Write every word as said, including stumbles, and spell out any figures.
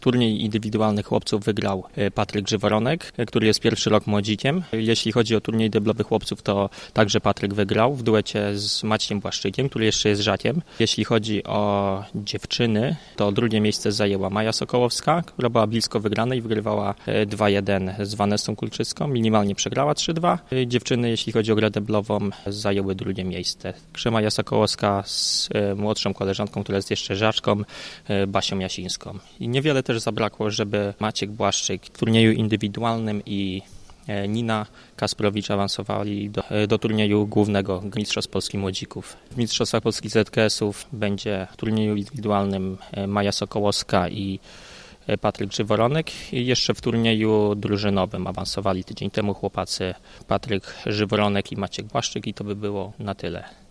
Turniej indywidualny chłopców wygrał Patryk Żyworonek, który jest pierwszy rok młodzikiem. Jeśli chodzi o turniej deblowy chłopców, to także Patryk wygrał w duecie z Maciem Błaszczykiem, który jeszcze jest żakiem. Jeśli chodzi o dziewczyny, to drugie miejsce zajęła Maja Sokołowska, która była blisko wygranej i wygrywała dwa jeden z Vanessą Kulczyską. Minimalnie przegrała trzy dwa. Dziewczyny, jeśli chodzi o grę deblową, zajęły drugie miejsce. Maja Sokołowska z młodszą koleżanką, która jest jeszcze żaczką, Basią Jasińską. I niewiele też zabrakło, żeby Maciek Błaszczyk w turnieju indywidualnym i Nina Kasprowicz awansowali do, do turnieju głównego Mistrzostw Polski Młodzików. W Mistrzostwach Polskich Z K S-ów będzie w turnieju indywidualnym Maja Sokołowska i Patryk Żyworonek i jeszcze w turnieju drużynowym awansowali tydzień temu chłopacy Patryk Żyworonek i Maciek Błaszczyk i to by było na tyle.